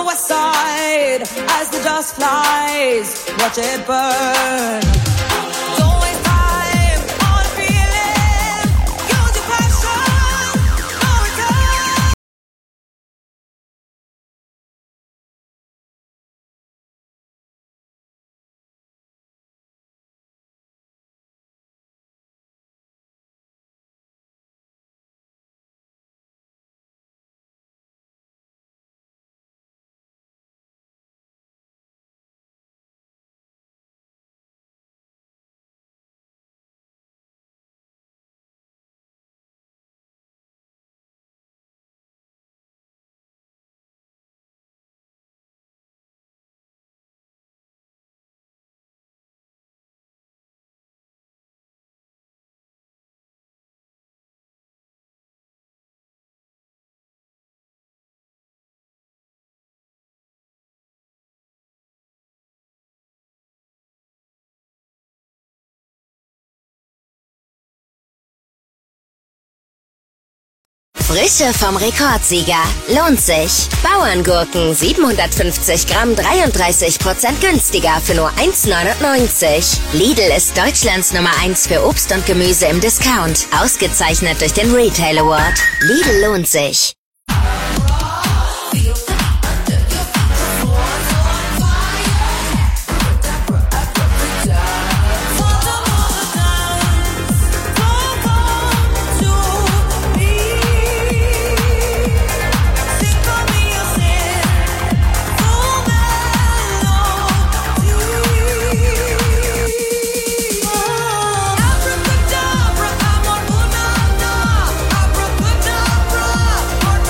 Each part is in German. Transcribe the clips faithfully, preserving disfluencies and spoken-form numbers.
the west side, as the dust flies, watch it burn. Don't waste time on feeling, use your passion, no return. Frische vom Rekordsieger. Lohnt sich. Bauerngurken siebenhundertfünfzig Gramm, dreiunddreißig Prozent günstiger für nur eins neunundneunzig. Lidl ist Deutschlands Nummer eins für Obst und Gemüse im Discount. Ausgezeichnet durch den Retail Award. Lidl lohnt sich. Abracadabra, I'm on Unana. Abracadabra.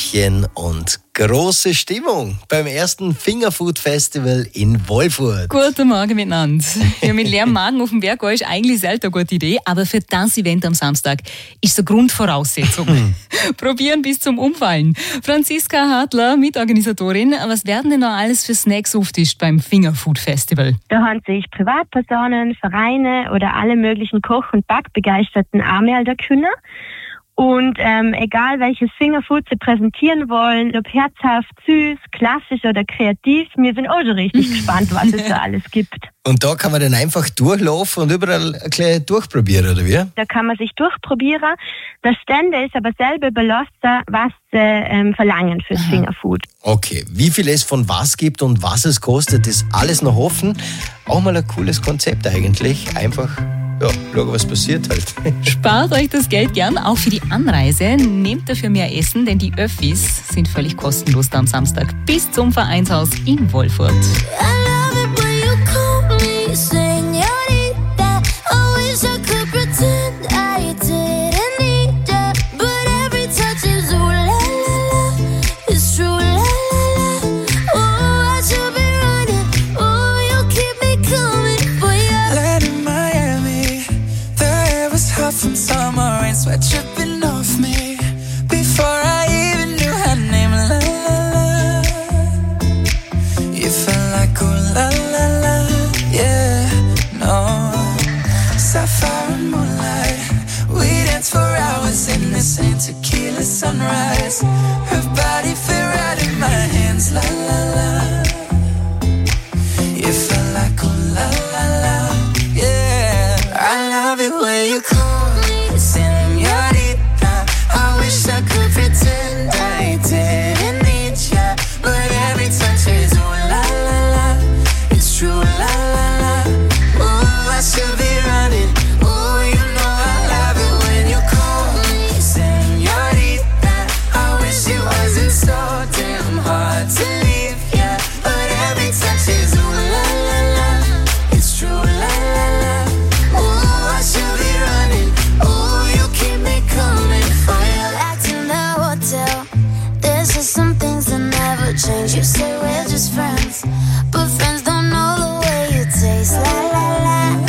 Bällchen und große Stimmung beim ersten Fingerfood Festival in Wolfurt. Guten Morgen miteinander. Ja, mit leerem Magen auf dem Berg ist eigentlich selten eine gute Idee, aber für das Event am Samstag ist es eine Grundvoraussetzung. Probieren bis zum Umfallen. Franziska Hartler, Mitorganisatorin, was werden denn noch alles für Snacks auftischt beim Fingerfood Festival? Da haben sich Privatpersonen, Vereine oder alle möglichen Koch- und Backbegeisterten anmelden können. Und ähm, egal welches Fingerfood sie präsentieren wollen, ob herzhaft, süß, klassisch oder kreativ, wir sind auch schon richtig gespannt, was es da alles gibt. Und da kann man dann einfach durchlaufen und überall ein bisschen durchprobieren, oder wie? Da kann man sich durchprobieren. Der Stände ist aber selber überlassen, was sie ähm, verlangen fürs Aha. Fingerfood. Okay, wie viel es von was gibt und was es kostet, ist alles noch offen. Auch mal ein cooles Konzept eigentlich. Einfach... ja, schauen, was passiert halt. Spart euch das Geld gern, auch für die Anreise. Nehmt dafür mehr Essen, denn die Öffis sind völlig kostenlos da am Samstag bis zum Vereinshaus in Wolfurt. From summer rain, sweat dripping off me before I even knew her name. La la la, you felt like oh la la la, yeah, no. Sapphire and moonlight, we danced for hours in the same tequila sunrise. Her body fit right in my hands, la la la. You felt like oh la la la, yeah. I love it when you call. Señorita, I wish I could pretend I didn't need ya, but every touch is ooh la la la, it's true la la la. Ooh, I should be running. Ooh, you know I love it when you call me señorita. I wish it wasn't so damn hard to leave ya, but every touch is ooh la la la, it's true la la la. Ooh, I should be running. Change. You say we're just friends, but friends don't know the way you taste. La la la.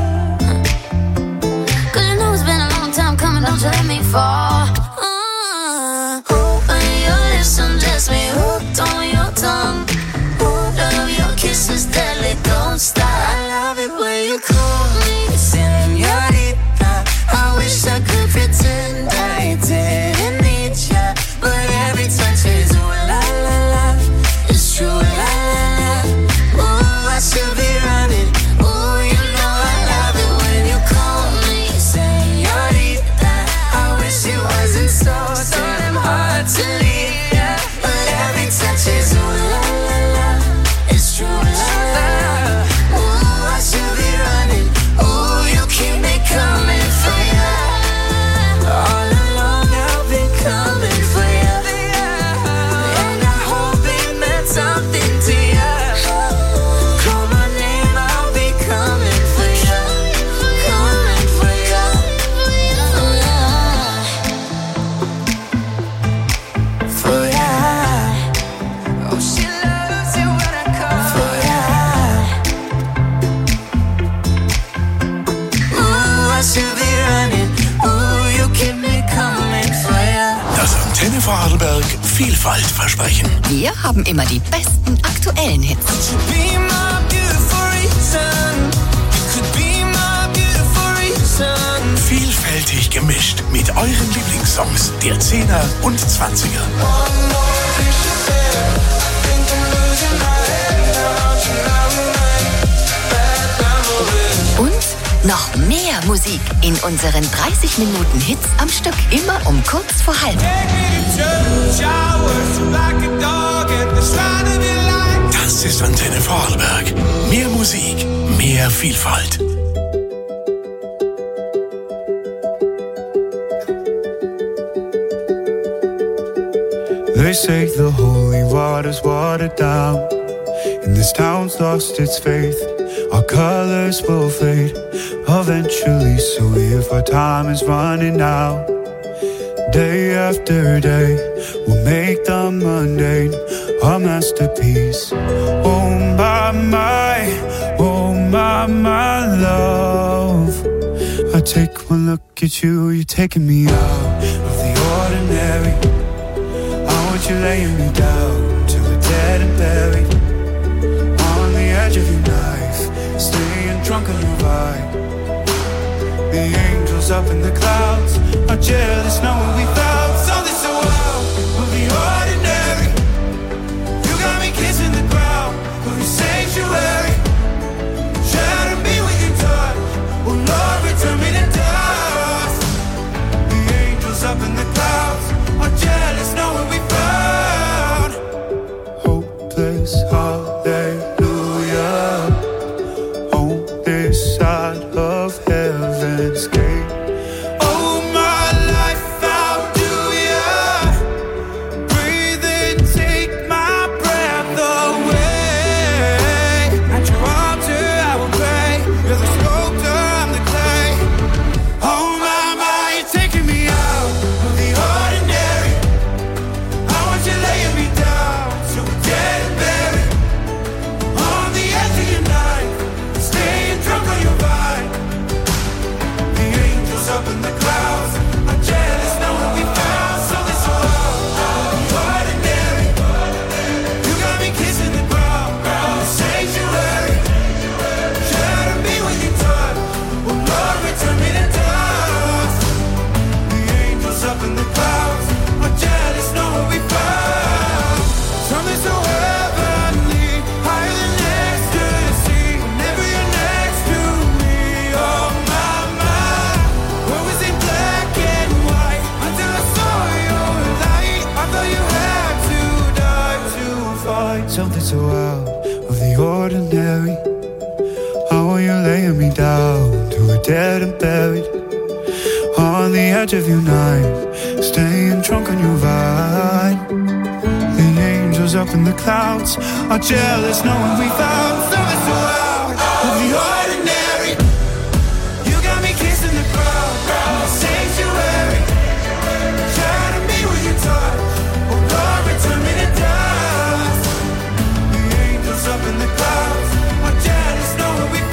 Cause you know it's been a long time coming, don't you let me fall. Uh, when your lips undress me, hooked on your tongue. Love your kisses deadly, don't stop. I love it when you call me señorita. I wish I could pretend I didn't need ya, but every touch is ooh la la la. True, la la la. Ooh, I should be running. Ooh, you know I love it when you call me señorita. I wish it wasn't so, so damn hard to leave, yeah. But every touch is ooh la la la. It's true, la la la. Ooh, I should be running. Ooh, you keep me coming for ya. All along I've been coming for ya. And I hope it meant something to you. Call my name, I'll be coming for you. Coming for you. For you. Oh, she loves it when I call for you. Ooh, I should be running. Ooh, you keep me coming for you. Das Antenne Vorarlberg Vielfalt-Versprechen. Wir haben immer die besten aktuellen Hits. Be my beautiful reason. You could be my beautiful reason. Vielfältig gemischt mit euren Lieblingssongs der Zehner und Zwanziger. Und noch mehr Musik in unseren dreißig Minuten Hits am Stück. Immer um kurz vor halb. Das ist Antenne Vorarlberg. Mehr Musik, mehr Vielfalt. They say the holy water's watered down, and this town's lost its faith. Our colors will fade eventually, so if our time is running out, Day after day, we'll make the mundane our masterpiece. Oh my, my, oh my, my love. I take one look at you, you're taking me out of the ordinary. I want you laying me down till we're dead and buried. On the edge of your knife, staying drunk on your vibe. The angels up in the clouds are jealous knowing we found something so wild of the ordinary. You got me kissing the ground of your sanctuary. Shadow me with your touch. Oh Lord, return me to dust. The angels up in the clouds are jealous knowing we found hopeless hallelujah on this side of heaven's gate. Oh my life, how do ya breathe and take my breath away? At your altar I will pray. You're the sculptor, I'm the clay. Oh my, my, you're taking me out of the ordinary. I want you laying me down till we're dead and buried. On the edge of your knife, staying drunk on your vine. The angels up in the clouds are jealous knowing we found something so out of the ordinary. You got me kissing the ground, the sanctuary. Shadow me with your touch. Oh Lord, return me to dust. The angels up in the clouds are jealous knowing we found something so heavenly, higher than ecstasy. Whenever you're next to me, oh my, my. What was in black and white until I saw your light? I thought you had to die to find something so out of the ordinary. How are you laying me down till we're dead and buried? On the edge of your knife, staying drunk on your vine. The angels up in the clouds are jealous knowing we found something so out of the ordinary. You got me kissing the ground, the sanctuary. Shadow me with your touch. Oh Lord, return me to dust. The angels up in the clouds are jealous knowing we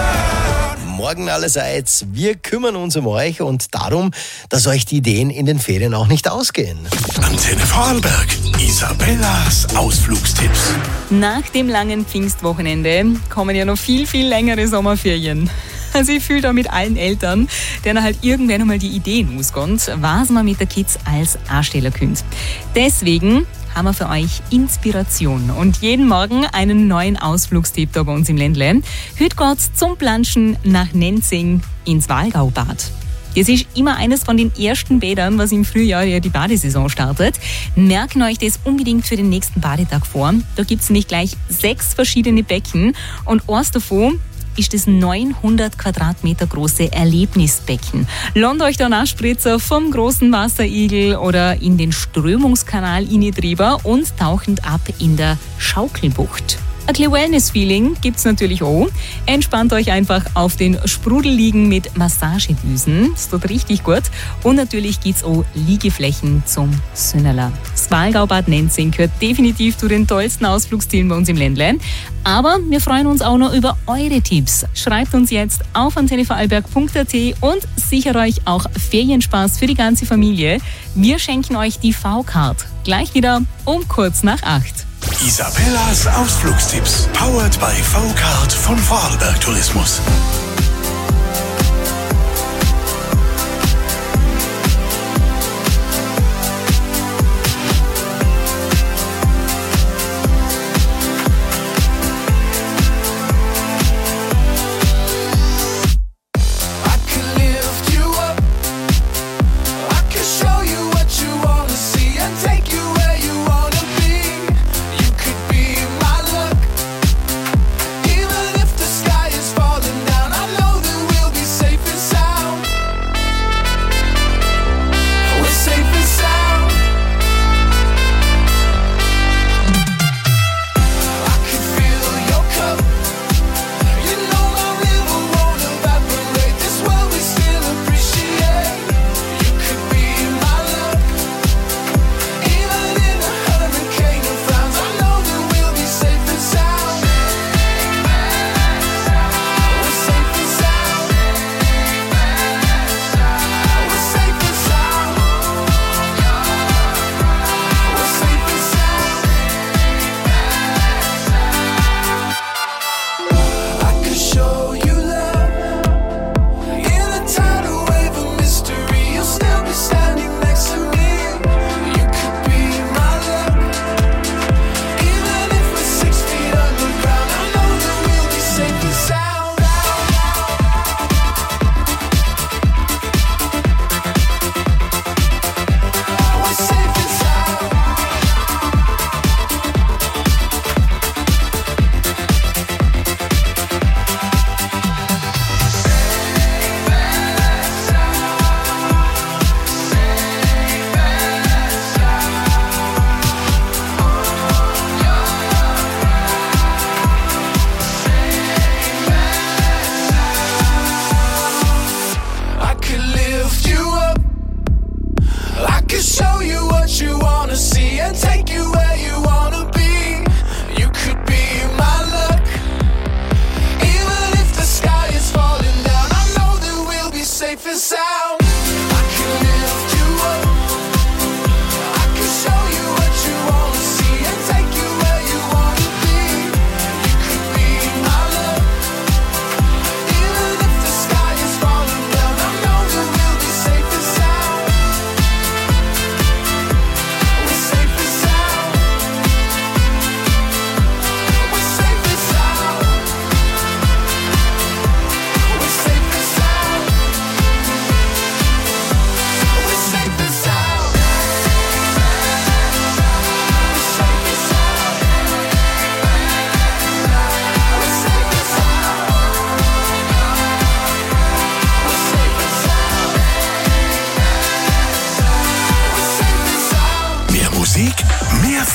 found. Morgen allerseits, wir kümmern uns um euch und darum, dass euch die Ideen in den Ferien auch nicht ausgehen. Antenne Vorarlberg, Isabellas Ausflugstipps. Nach dem langen Pfingstwochenende kommen ja noch viel, viel längere Sommerferien. Also ich fühle da mit allen Eltern, denen halt irgendwann einmal die Ideen ausgehen, was man mit den Kids als anstellen könnte. Deswegen haben wir für euch Inspiration und jeden Morgen einen neuen Ausflugstipp da bei uns im Ländle. Heute geht's zum Planschen nach Nenzing ins Walgaubad. Das ist immer eines von den ersten Bädern, was im Frühjahr ja die Badesaison startet. Merken euch das unbedingt für den nächsten Badetag vor. Da gibt's nämlich gleich sechs verschiedene Becken und eins davon ist das neunhundert Quadratmeter große Erlebnisbecken. Lasst euch da Nachspritzer vom großen Wasserigel oder in den Strömungskanal drüber und tauchend ab in der Schaukelbucht. Ein kleines Wellness-Feeling gibt's natürlich auch. Entspannt euch einfach auf den Sprudelliegen mit Massagedüsen. Das tut richtig gut. Und natürlich gibt's auch Liegeflächen zum Sünnerler. Das Walgaubad Nenzing gehört definitiv zu den tollsten Ausflugszielen bei uns im Ländle. Aber wir freuen uns auch noch über eure Tipps. Schreibt uns jetzt auf antenne vorarlberg punkt a t und sichert euch auch Ferienspaß für die ganze Familie. Wir schenken euch die V-Card. Gleich wieder um kurz nach acht. Isabellas Ausflugstipps. Powered by V-Card von Vorarlberg Tourismus. Even if the sky is falling down,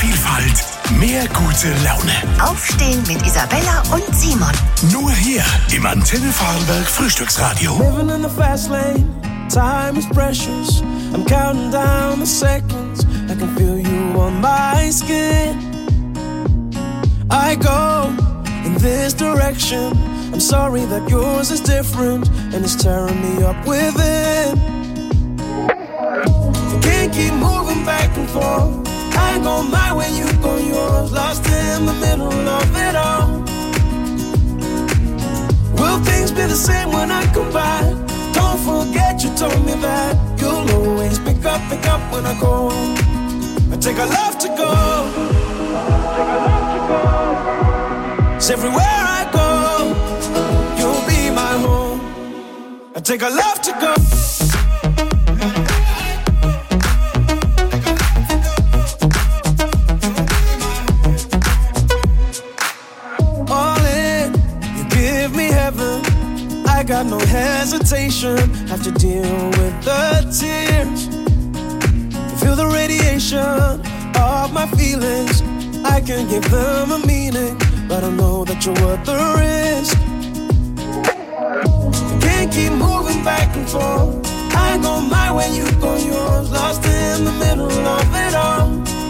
Vielfalt, mehr gute Laune. Aufstehen mit Isabella und Simon. Nur hier im Antenne Vorarlberg Frühstücksradio. Living in the fast lane, time is precious. I'm counting down the seconds. I can feel you on my skin. I go in this direction. I'm sorry that yours is different and it's tearing me up within. You can't keep moving back and forth. I go my way, you go yours. Lost in the middle of it all. Will things be the same when I come back? Don't forget you told me that you'll always pick up, pick up when I call. I take a love to go. Take a love to go. 'Cause everywhere I go, you'll be my home. I take a love to go. I got no hesitation, have to deal with the tears. Feel the radiation of my feelings. I can give them a meaning, but I know that you're worth the risk. You can't keep moving back and forth. I go my way, you go yours. Lost in the middle of it all.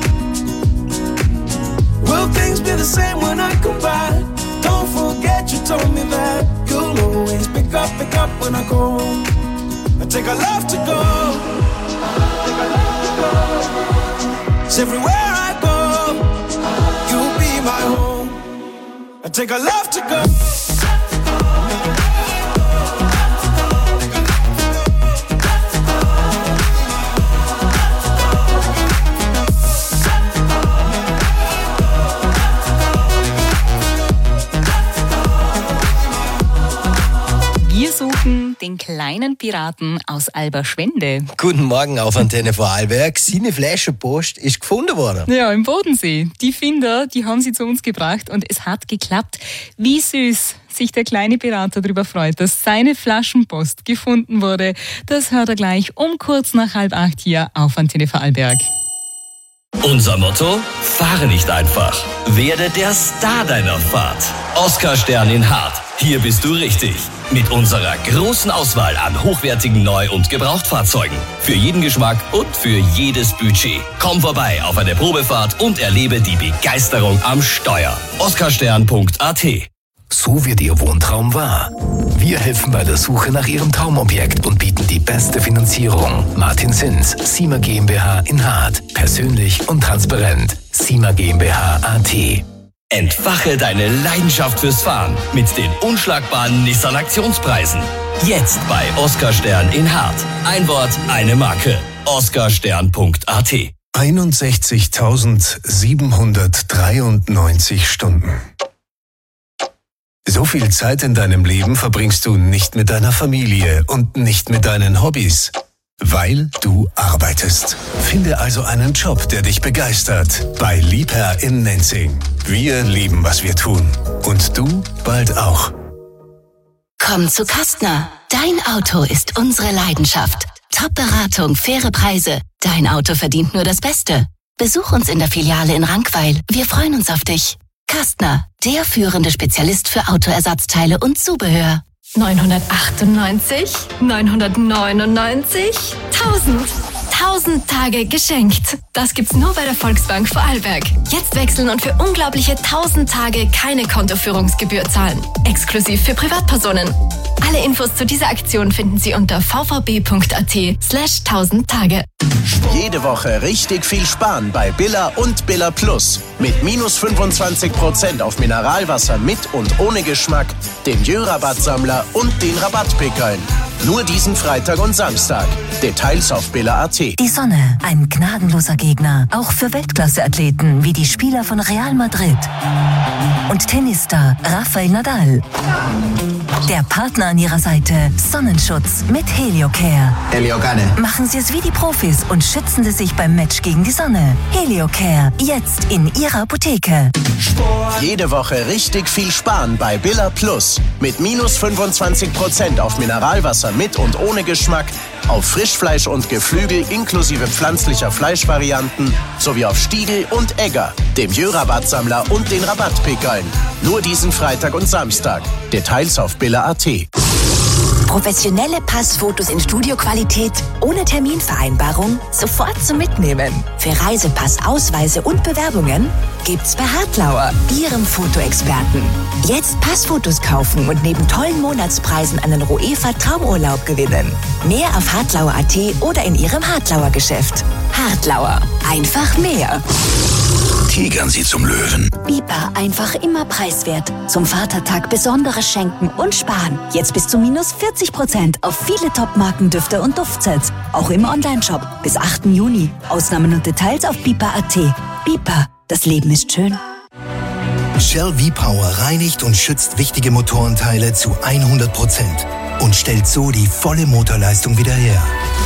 Will things be the same when I come back? Don't forget you told me that you'll always pick up, pick up when I call. I take a love to go. Take a love to go. 'Cause everywhere I go, you'll be my home. I take a love to go. Wir suchen den kleinen Piraten aus Alberschwende. Guten Morgen auf Antenne Vorarlberg. Seine Fleischerpost ist gefunden worden. Ja, im Bodensee. Die Finder, die haben sie zu uns gebracht und es hat geklappt. Wie süß sich der kleine Pirat darüber freut, dass seine Flaschenpost gefunden wurde. Das hört er gleich um kurz nach halb acht hier auf Antenne Vorarlberg. Unser Motto? Fahre nicht einfach. Werde der Star deiner Fahrt. Oscar-Stern in Hart. Hier bist du richtig. Mit unserer großen Auswahl an hochwertigen Neu- und Gebrauchtfahrzeugen. Für jeden Geschmack und für jedes Budget. Komm vorbei auf eine Probefahrt und erlebe die Begeisterung am Steuer. oscarstern punkt a t. So wird Ihr Wohntraum wahr. Wir helfen bei der Suche nach Ihrem Traumobjekt und bieten die beste Finanzierung. Martin Sins, Sima GmbH in Hart. Persönlich und transparent. Sima GmbH A T. Entfache deine Leidenschaft fürs Fahren mit den unschlagbaren Nissan-Aktionspreisen. Jetzt bei Oscar-Stern in Hart. Ein Wort, eine Marke. oscarstern punkt a t. einundsechzigtausendsiebenhundertdreiundneunzig Stunden. So viel Zeit in deinem Leben verbringst du nicht mit deiner Familie und nicht mit deinen Hobbys, weil du arbeitest. Finde also einen Job, der dich begeistert. Bei Liebherr in Nenzing. Wir lieben, was wir tun. Und du bald auch. Komm zu Kastner. Dein Auto ist unsere Leidenschaft. Top-Beratung, faire Preise. Dein Auto verdient nur das Beste. Besuch uns in der Filiale in Rankweil. Wir freuen uns auf dich. Kastner, der führende Spezialist für Autoersatzteile und Zubehör. neunhundertachtundneunzig, neunhundertneunundneunzig, tausend. tausend Tage geschenkt. Das gibt's nur bei der Volksbank Vorarlberg. Jetzt wechseln und für unglaubliche tausend Tage keine Kontoführungsgebühr zahlen. Exklusiv für Privatpersonen. Alle Infos zu dieser Aktion finden Sie unter v v b punkt a t slash tausend Tage. Jede Woche richtig viel sparen bei Billa und Billa Plus. Mit minus fünfundzwanzig Prozent auf Mineralwasser mit und ohne Geschmack, den Jö-Rabattsammler und den Rabattpickeln. Nur diesen Freitag und Samstag. Details auf Billa punkt a t. Die Sonne, ein gnadenloser Gegner, auch für Weltklasse-Athleten wie die Spieler von Real Madrid. Und Tennisstar Rafael Nadal. Der Partner an ihrer Seite, Sonnenschutz mit Heliocare. Heliocare. Machen Sie es wie die Profis und schützen Sie sich beim Match gegen die Sonne. Heliocare, jetzt in Ihrer Apotheke. Jede Woche richtig viel sparen bei Billa Plus. Mit minus fünfundzwanzig Prozent auf Mineralwasser mit und ohne Geschmack, auf Frischfleisch und Geflügel inklusive pflanzlicher Fleischvarianten sowie auf Stiegel und Egger, dem Jö-Rabattsammler und den Rabattpickeln. Nur diesen Freitag und Samstag. Details auf billa punkt a t. Professionelle Passfotos in Studioqualität, ohne Terminvereinbarung, sofort zum Mitnehmen. Für Reisepass, Ausweise und Bewerbungen gibt's bei Hartlauer, Ihrem Fotoexperten. Jetzt Passfotos kaufen und neben tollen Monatspreisen einen Roefa-Traumurlaub gewinnen. Mehr auf hartlauer punkt a t oder in Ihrem Hartlauer Geschäft. Hartlauer, einfach mehr. Tigern Sie zum Löwen. Bipa, einfach immer preiswert. Zum Vatertag Besonderes schenken und sparen. Jetzt bis zu minus vierzig Prozent auf viele Top-Markendüfte und Duftsets. Auch im Onlineshop bis achten Juni. Ausnahmen und Details auf bipa punkt a t. Bipa, das Leben ist schön. Shell V-Power reinigt und schützt wichtige Motorenteile zu hundert Prozent und stellt so die volle Motorleistung wieder her.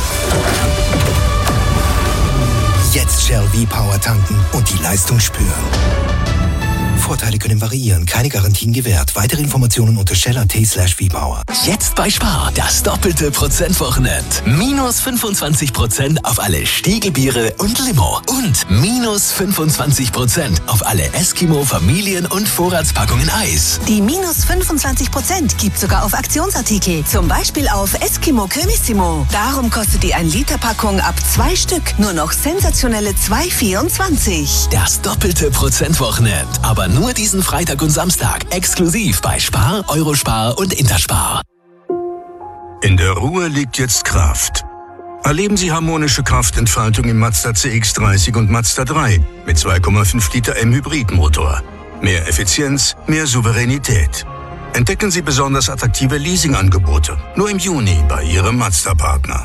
Jetzt Shell V-Power tanken und die Leistung spüren. Vorteile können variieren, keine Garantien gewährt. Weitere Informationen unter shell punkt a t slash V-Power. Jetzt bei Spar das doppelte Prozentwochenend. Minus fünfundzwanzig Prozent auf alle Stiegelbiere und Limo. Und minus fünfundzwanzig Prozent auf alle Eskimo Familien- und Vorratspackungen Eis. Die minus fünfundzwanzig Prozent gibt sogar auf Aktionsartikel. Zum Beispiel auf Eskimo Cremissimo. Darum kostet die ein Liter Packung ab zwei Stück nur noch sensationelle zwei Euro vierundzwanzig. Das doppelte Prozentwochenend. Aber nur diesen Freitag und Samstag. Exklusiv bei Spar, Eurospar und Interspar. In der Ruhe liegt jetzt Kraft. Erleben Sie harmonische Kraftentfaltung im Mazda C X dreißig und Mazda drei mit zwei Komma fünf Liter M Hybridmotor. Mehr Effizienz, mehr Souveränität. Entdecken Sie besonders attraktive Leasingangebote. Nur im Juni bei Ihrem Mazda-Partner.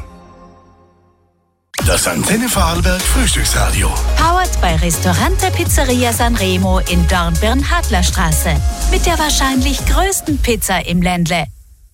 Das Antenne Vorarlberg Frühstücksradio. Powered bei Ristorante Pizzeria Sanremo in Dornbirn-Hadlerstraße. Mit der wahrscheinlich größten Pizza im Ländle.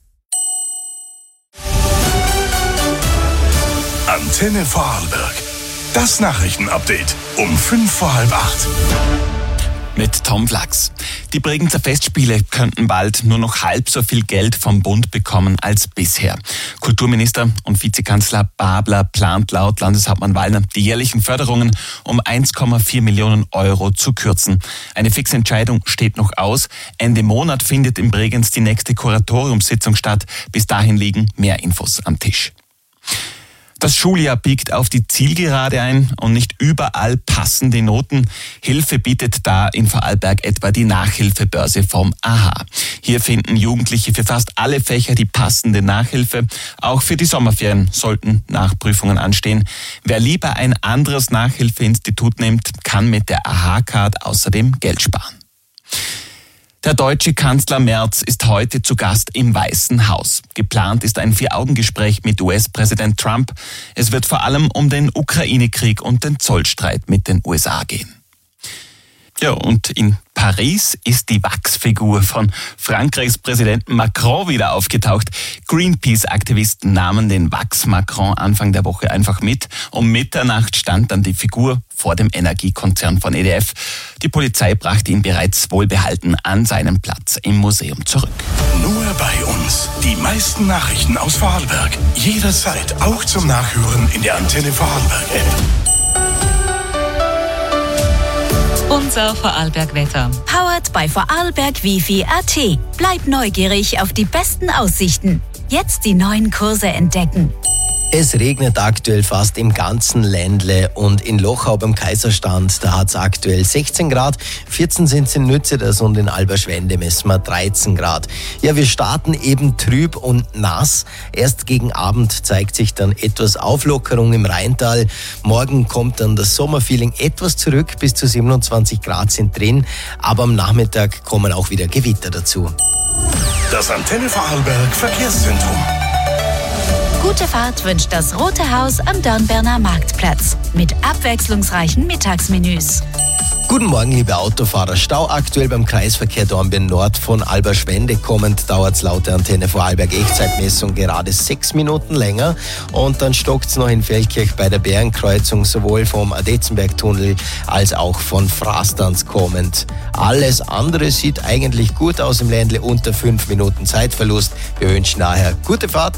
Antenne Vorarlberg. Das Nachrichtenupdate um fünf vor halb acht. Mit Tom Flachs. Die Bregenzer Festspiele könnten bald nur noch halb so viel Geld vom Bund bekommen als bisher. Kulturminister und Vizekanzler Babler plant laut Landeshauptmann Wallner, die jährlichen Förderungen um eins Komma vier Millionen Euro zu kürzen. Eine fixe Entscheidung steht noch aus. Ende Monat findet in Bregenz die nächste Kuratoriumssitzung statt. Bis dahin liegen mehr Infos am Tisch. Das Schuljahr biegt auf die Zielgerade ein und nicht überall passen die Noten. Hilfe bietet da in Vorarlberg etwa die Nachhilfebörse vom A H. Hier finden Jugendliche für fast alle Fächer die passende Nachhilfe. Auch für die Sommerferien sollten Nachprüfungen anstehen. Wer lieber ein anderes Nachhilfeinstitut nimmt, kann mit der A H-Card außerdem Geld sparen. Der deutsche Kanzler Merz ist heute zu Gast im Weißen Haus. Geplant ist ein Vier-Augen-Gespräch mit U S-Präsident Trump. Es wird vor allem um den Ukraine-Krieg und den Zollstreit mit den U S A gehen. Ja, und in Paris ist die Wachsfigur von Frankreichs Präsidenten Macron wieder aufgetaucht. Greenpeace-Aktivisten nahmen den Wachs-Macron Anfang der Woche einfach mit. Um Mitternacht stand dann die Figur vor dem Energiekonzern von E D F. Die Polizei brachte ihn bereits wohlbehalten an seinen Platz im Museum zurück. Nur bei uns. Die meisten Nachrichten aus Vorarlberg. Jederzeit auch zum Nachhören in der Antenne Vorarlberg-App. Unser Vorarlberg-Wetter. Powered bei Vorarlberg Wifi punkt a t. Bleib neugierig auf die besten Aussichten. Jetzt die neuen Kurse entdecken. Es regnet aktuell fast im ganzen Ländle und in Lochau beim Kaiserstand, da hat es aktuell sechzehn Grad, vierzehn sind es in Nützedas und in Alberschwende messen wir dreizehn Grad. Ja, wir starten eben trüb und nass. Erst gegen Abend zeigt sich dann etwas Auflockerung im Rheintal. Morgen kommt dann das Sommerfeeling etwas zurück, bis zu siebenundzwanzig Grad sind drin, aber am Nachmittag kommen auch wieder Gewitter dazu. Das Antenne Vorarlberg Verkehrszentrum. Gute Fahrt wünscht das Rote Haus am Dornbirner Marktplatz mit abwechslungsreichen Mittagsmenüs. Guten Morgen, liebe Autofahrer. Stau aktuell beim Kreisverkehr Dornbirn Nord von Alberschwende kommend dauert es laut der Antenne Vorarlberg Echtzeitmessung gerade sechs Minuten länger. Und dann stockt es noch in Feldkirch bei der Bärenkreuzung sowohl vom Adetzenberg-Tunnel als auch von Frastanz kommend. Alles andere sieht eigentlich gut aus im Ländle, unter fünf Minuten Zeitverlust. Wir wünschen daher gute Fahrt.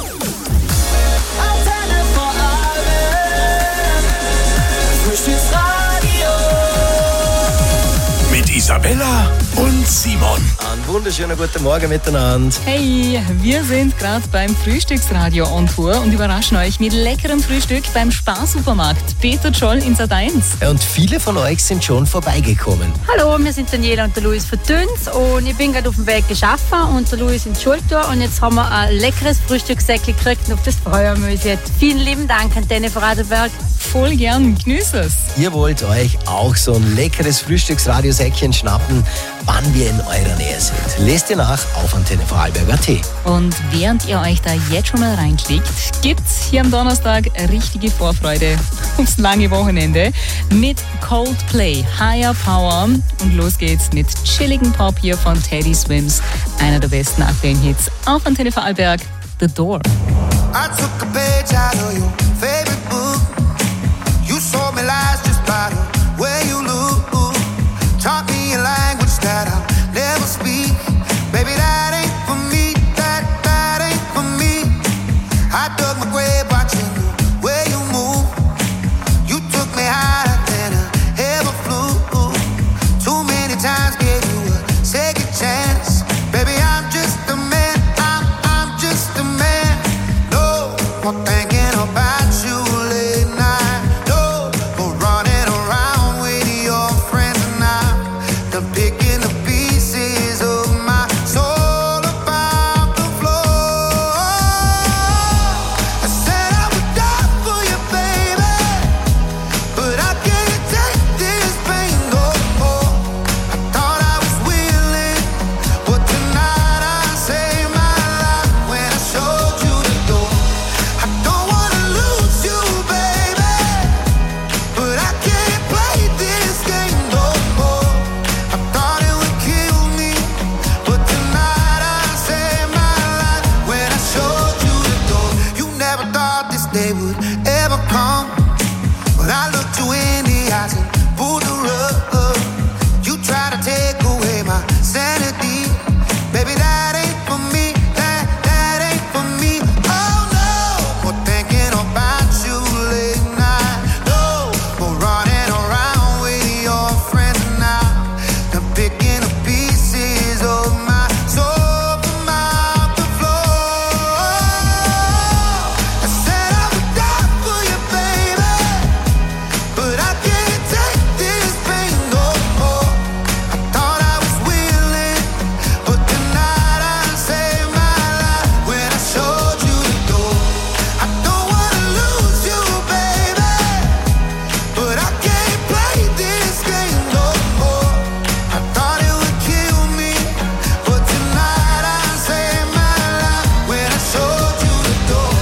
Mit Isabella und Simon. Einen wunderschönen guten Morgen miteinander. Hey, wir sind gerade beim Frühstücksradio on Tour und überraschen euch mit leckerem Frühstück beim Sparsupermarkt Peter Scholl in Sat eins. Und viele von euch sind schon vorbeigekommen. Hallo, wir sind Daniela und der Luis von Töns und ich bin gerade auf dem Weg geschaffen und der Luis in die Schultour und jetzt haben wir ein leckeres Frühstückssäckchen gekriegt und auf das freuen wir uns jetzt. Vielen lieben Dank an Antenne Vorarlberg. Voll gern, genießt es. Ihr wollt euch auch so ein leckeres Frühstücksradiosäckchen schnappen, wann wir in eurer Nähe sind. Lest ihr nach auf Antenne Vorarlberg Punkt at. Und während ihr euch da jetzt schon mal reinklickt, gibt's hier am Donnerstag richtige Vorfreude aufs lange Wochenende mit Coldplay, Higher Power. Und los geht's mit chilligen Pop hier von Teddy Swims, einer der besten aktuellen Hits auf Antenne Vorarlberg, The Door. I took a page out of your favorite book. You sold me lies just by the way you look. Taught me a language that I'll never speak. Baby, that ain't for me. That, that ain't for me. I dug my grave watching the way you move. You took me higher than I ever flew. Too many times gave you a second chance. Baby, I'm just a man. I'm, I'm just a man. No more thinking about you late night. No more running around with your friends and I. Done picking the pieces of my soul about the floor. I said I would die for you, baby, but I can't take this pain no more. I thought I was willing, but tonight I saved my life when I showed you the door. I don't wanna lose you, baby, but I can't play this game no more. I thought it would kill me, but tonight I saved my life when I showed you the door. You never thought this day would ever come, but I looked you in the eyes and pulled the rug. You try to take away my sanity, baby, that ain't for me. That, that ain't for me. Oh no, more thinking about you late night. No, more running around with your friends now. They're picking the pieces of my soul from out the floor. I said I would die for you, baby, but I can't take this pain no more. I thought I was willing, but tonight I saved my life when I showed you the door. I don't wanna lose you, baby, but I can't play this game no more. I thought it would kill me, but tonight I saved my life when I showed you the door.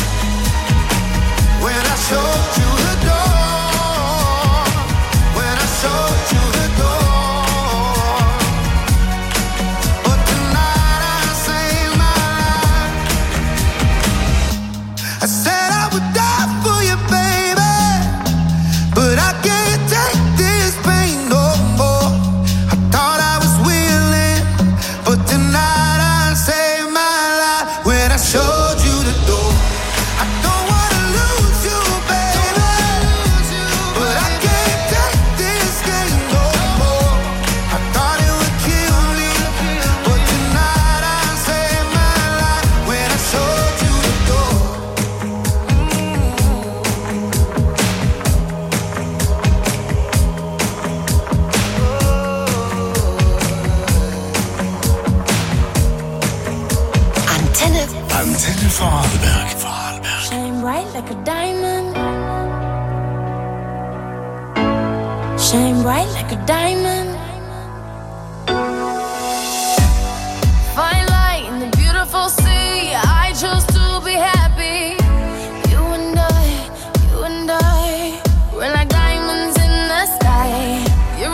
When I showed you the door. When I showed you the door. But tonight I saved my life. I said I would die for you, baby, but I can't take this pain no more. I thought I was willing, but tonight I saved my life when I showed you the door. I don't wanna lose you, baby, but I can't take this game no more. I thought it would kill me, but tonight I saved my life when I showed you the door. Antenne. Antenne Vorarlberg. Vorarlberg. Shine bright like a diamond. Shine bright like a diamond. Fine light in the beautiful sea. I chose to be happy. You and I, you and I, we're like diamonds in the sky. You're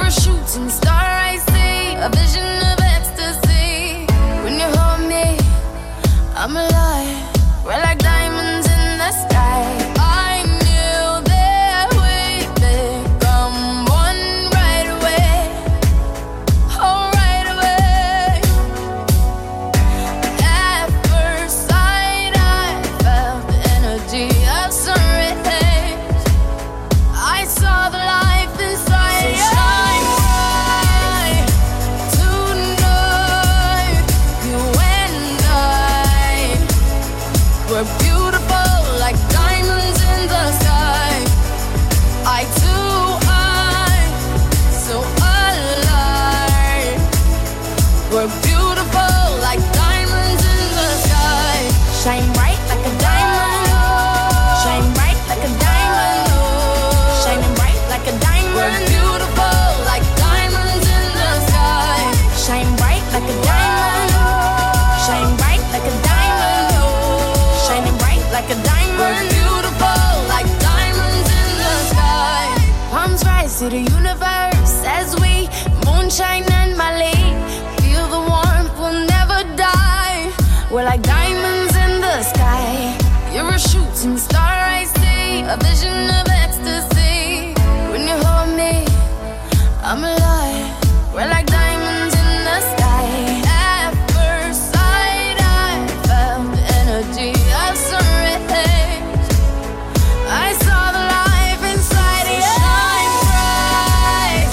to the universe as we moonshine and Mali. Feel the warmth, we'll never die. We're like diamonds in the sky. You're a shooting star, I see. A vision of ecstasy. When you hold me, I'm alive. We're like diamonds in the sky. At first sight, I felt the energy of surrender. I saw the life inside you. Shine bright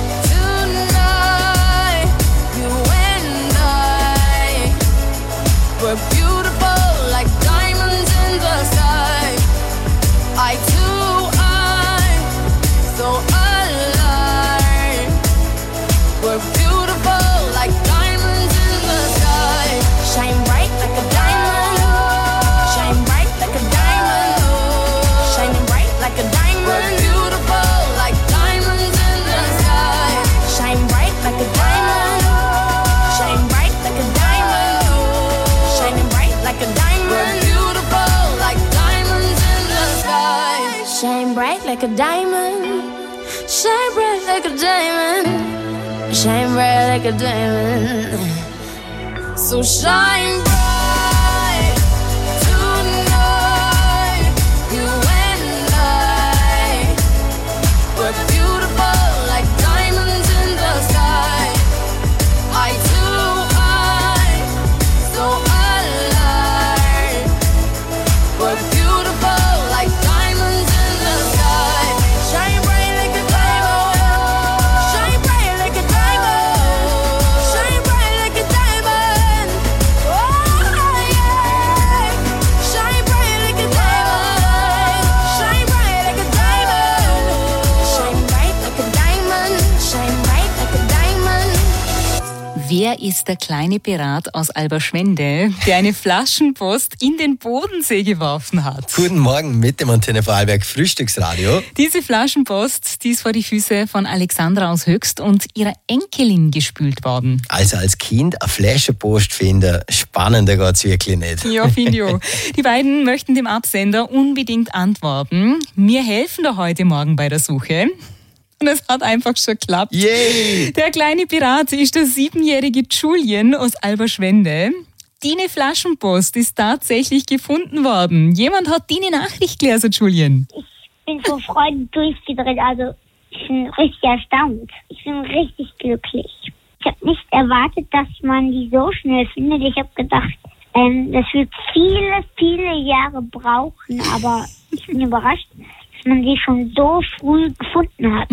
tonight. You and I, we're beautiful like diamonds in the sky. I too, I so alive. We're beautiful like diamonds in the sky. Shine bright like a diamond. Shine bright like a diamond. Shining bright like a diamond. We're beautiful like diamonds in the sky. Shine bright like a diamond. Shine bright like a diamond. Shining bright like a diamond. We're beautiful like diamonds in the sky. Shine bright like a diamond. Shine bright like a diamond. Shine bright like a diamond. So shine bright tonight. You and I, we're beautiful like diamonds in the sky. I too, I so alive. We're beautiful like diamonds in the sky. Shine bright like a diamond. Shine bright like a diamond. Shine bright like a diamond. Oh yeah. Shine bright like a diamond. Shine bright like a diamond. Shine bright like a diamond. Shine bright like a diamond. Wer ist der kleine Pirat aus Alberschwende, der eine Flaschenpost in den Bodensee geworfen hat? Guten Morgen mit dem Antenne Vorarlberg Frühstücksradio. Diese Flaschenpost, die ist vor die Füße von Alexandra aus Höchst und ihrer Enkelin gespült worden. Also als Kind eine Flaschenpost finden, spannender geht's wirklich nicht. Ja, finde ich auch. Die beiden möchten dem Absender unbedingt antworten. Wir helfen da heute Morgen bei der Suche. Und es hat einfach schon geklappt. Yay! Der kleine Pirat ist der siebenjährige Julian aus Alberschwende. Deine Flaschenpost ist tatsächlich gefunden worden. Jemand hat deine Nachricht gelesen, Julian. Ich bin vor Freude durchgedreht, also ich bin richtig erstaunt. Ich bin richtig glücklich. Ich habe nicht erwartet, dass man die so schnell findet. Ich habe gedacht, ähm, das wird viele, viele Jahre brauchen, aber ich bin überrascht, dass man die schon so früh gefunden hat.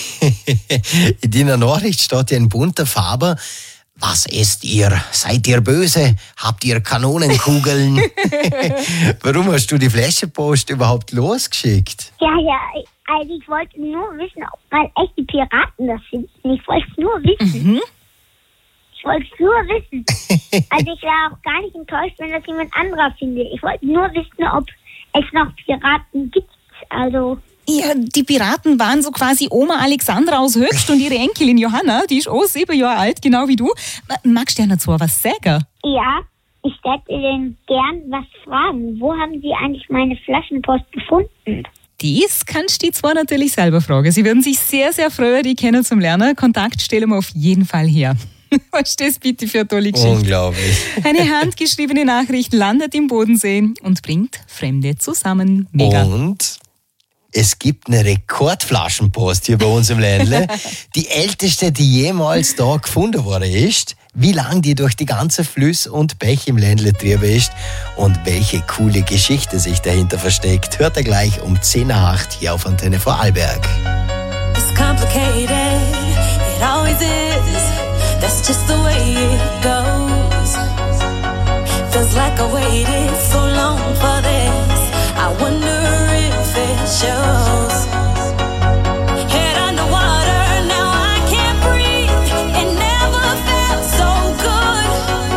In deiner Nachricht steht ja in bunter Farbe: Was esst ihr? Seid ihr böse? Habt ihr Kanonenkugeln? Warum hast du die Flaschenpost überhaupt losgeschickt? Ja, ja, also ich wollte nur wissen, ob mal echte Piraten das sind. Ich wollte es nur wissen. Mhm. Ich wollte es nur wissen. Also ich wäre auch gar nicht enttäuscht, wenn das jemand anderer findet. Ich wollte nur wissen, ob es noch Piraten gibt. Also... Ja, die Piraten waren so quasi Oma Alexandra aus Höchst und ihre Enkelin Johanna, die ist auch sieben Jahre alt, genau wie du. Magst du dir dazu was sagen? Ja, ich hätte denn gern was fragen. Wo haben Sie eigentlich meine Flaschenpost gefunden? Dies kannst du die zwei natürlich selber fragen. Sie würden sich sehr, sehr freuen, die kennen zum Lernen. Kontakt stellen wir auf jeden Fall her. Was ist das bitte für eine tolle Geschichte? Unglaublich. Eine handgeschriebene Nachricht landet im Bodensee und bringt Fremde zusammen. Mega. Und es gibt eine Rekordflaschenpost hier bei uns im Ländle. Die älteste, die jemals da gefunden worden ist. Wie lang die durch die ganze Flüsse und Bäche im Ländle getrieben ist und welche coole Geschichte sich dahinter versteckt, hört er gleich um zehn nach acht hier auf Antenne Vorarlberg. It's complicated, it always is. That's just the way it goes. Feels like I waited so long for this. I wonder if it shows. Head underwater, now I can't breathe. It never felt so good.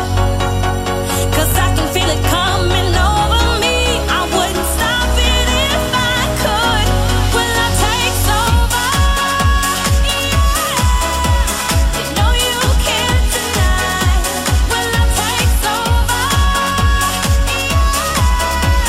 'Cause I can feel it coming over me. I wouldn't stop it if I could. Will I take over? Yeah. You know you can't deny. Will I take over? Yeah.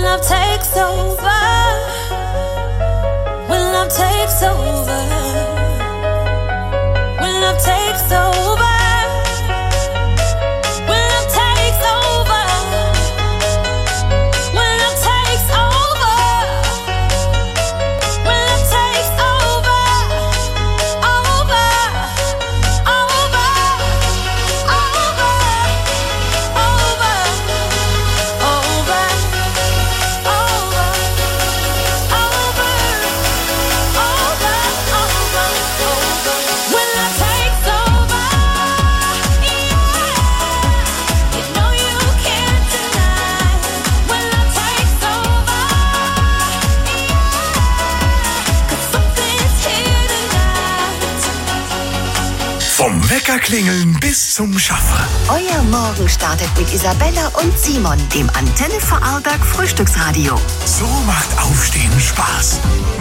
love takes over, when love takes over, when love takes over. Vom Weckerklingeln bis zum Schaffen. Euer Morgen startet mit Isabella und Simon, dem Antenne Vorarlberg Frühstücksradio. So macht Aufstehen Spaß.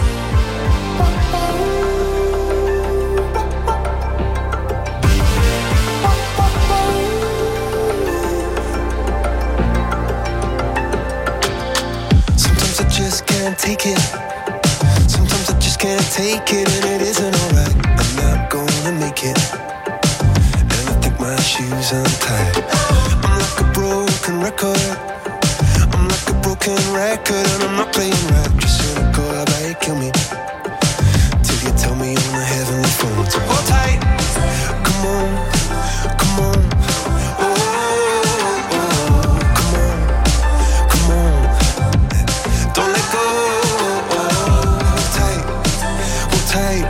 Sometimes I just can't take it. Sometimes I just can't take it, and it isn't alright. I'm not gonna make it. My shoes untied. I'm like a broken record. I'm like a broken record, and I'm not playing right. Just cynical, how about you kill me till you tell me on the heavenly phone. So hold tight, come on, come on. Oh, oh, oh, come on, come on. Don't let go. Oh, hold tight, hold tight.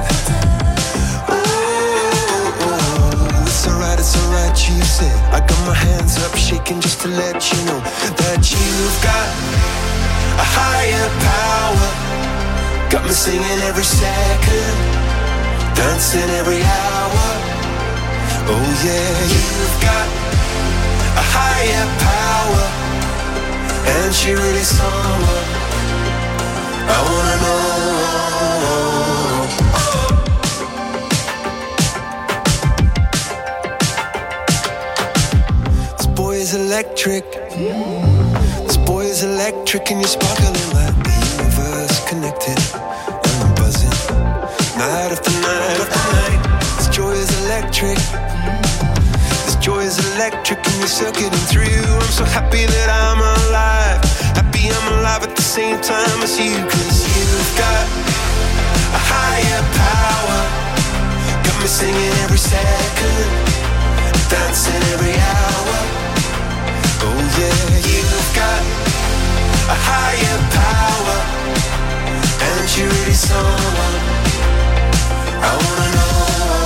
You said I got my hands up shaking just to let you know that you've got a higher power. Got me singing every second, dancing every hour. Oh yeah, you've got a higher power, and she really someone I wanna know. Is electric. This boy is electric, and you're sparkling like the universe connected. And I'm buzzing night after night after night. This joy is electric. This joy is electric, and you're circuiting through. I'm so happy that I'm alive. Happy I'm alive at the same time as you, 'cause you've got a higher power. Got me singing every second, dancing every hour. Oh yeah, you've got a higher power, and you're really someone I wanna know.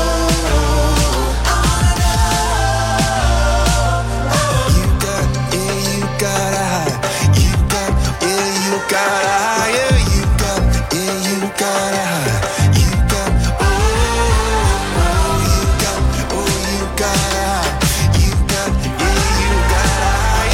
You got, yeah, you got a high. You got, yeah, you got a higher. You got, yeah, you got a high. You got, oh, oh, you got, oh, you got a high. You got, yeah, you got a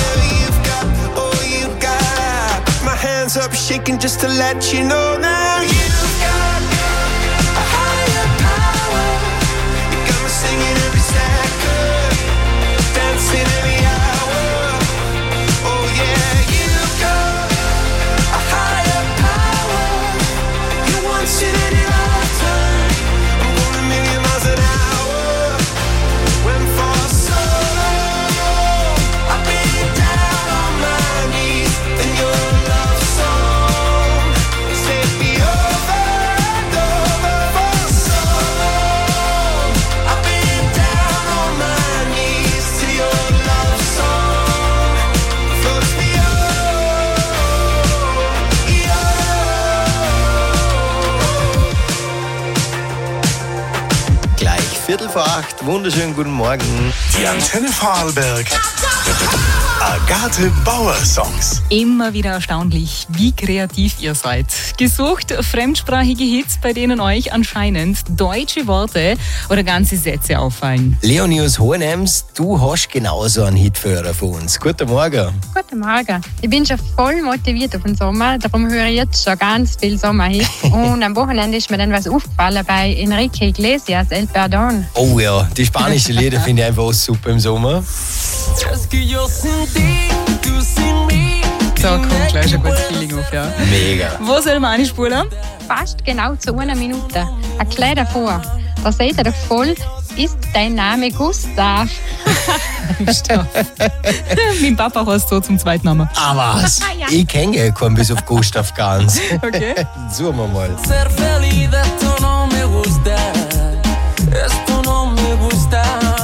hands up shaking just to let you know now you've got a higher power. You got me singing every second, dancing every hour. Oh yeah, you've got a higher power. You once in any lifetime. I'm going a million miles an hour. When for so long I've been down on my knees, then you're Viertel vor acht, wunderschönen guten Morgen. Die Antenne Vorarlberg. Agathe Bauer Songs. Immer wieder erstaunlich, wie kreativ ihr seid. Gesucht fremdsprachige Hits, bei denen euch anscheinend deutsche Worte oder ganze Sätze auffallen. Leonie aus Hohenems, du hast genauso einen Hitführer für uns. Guten Morgen. Guten Morgen. Ich bin schon voll motiviert auf den Sommer, darum höre ich jetzt schon ganz viel Sommerhits. Und am Wochenende ist mir dann was aufgefallen bei Enrique Iglesias, El Perdón. Oh ja, die spanischen Lieder finde ich einfach super im Sommer. Es que yo sin ti, tú sin mí, Da kommt gleich ein gutes Feeling auf, ja. Mega. Wo soll man spulen? Fast genau zu einer Minute. Ein kleiner davor. Da seht ihr doch voll, ist dein Name Gustav? Gustav. Mein Papa heißt so zum zweiten Namen. Ah, was? Ja. Ich kenne ja keinen bis auf Gustav Ganz. Okay. Suchen wir mal. Ser feliz, esto no me gusta. Esto no me gusta.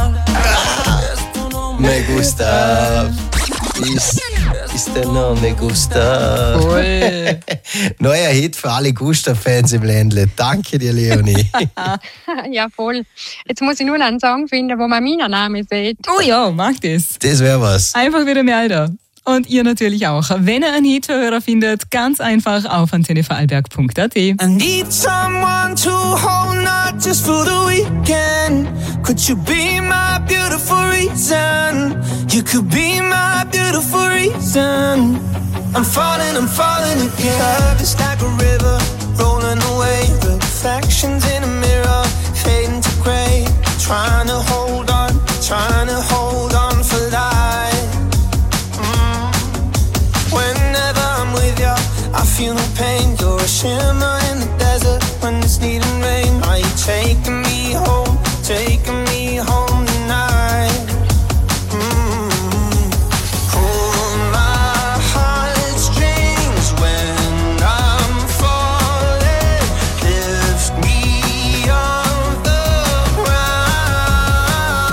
Me Gustav. Ist, ist der Name Gustav. Cool. Neuer Hit für alle Gustav-Fans im Ländle. Danke dir, Leonie. Ja, voll. Jetzt muss ich nur einen Song finden, wo man meinen Namen sieht. Oh ja, mag das. Das wäre was. Einfach wieder melden. Und ihr natürlich auch. Wenn ihr einen Hit-Hörer findet, ganz einfach auf antenne vorarlberg punkt a t. I need someone to hold, not just for the weekend. Could you be my beautiful reason? You could be my beautiful reason. I'm falling, I'm falling again. Love is like a river, rolling away. Reflections in a mirror, fading to grey. Trying to hold on, trying to hold on for life. Mm. Whenever I'm with you, I feel no pain. You're a shimmer in the desert when it's needing rain. Are you taking me home, taking me home tonight? Mm. Pull my heartstrings when I'm falling. Lift me off the ground.